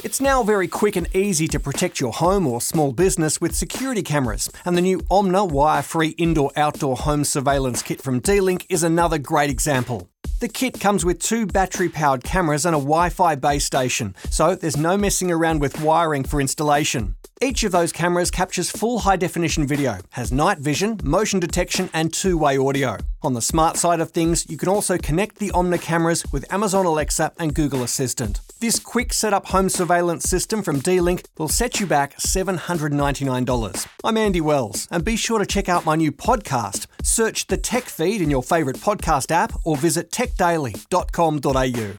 It's now very quick and easy to protect your home or small business with security cameras, and the new Omna wire-free indoor-outdoor home surveillance kit from D-Link is another great example. The kit comes with 2 battery-powered cameras and a Wi-Fi base station, so there's no messing around with wiring for installation. Each of those cameras captures full high-definition video, has night vision, motion detection and two-way audio. On the smart side of things, you can also connect the Omna cameras with Amazon Alexa and Google Assistant. This quick setup home surveillance system from D-Link will set you back $799. I'm Andy Wells, and be sure to check out my new podcast. Search The Tech Feed in your favourite podcast app or visit techdaily.com.au.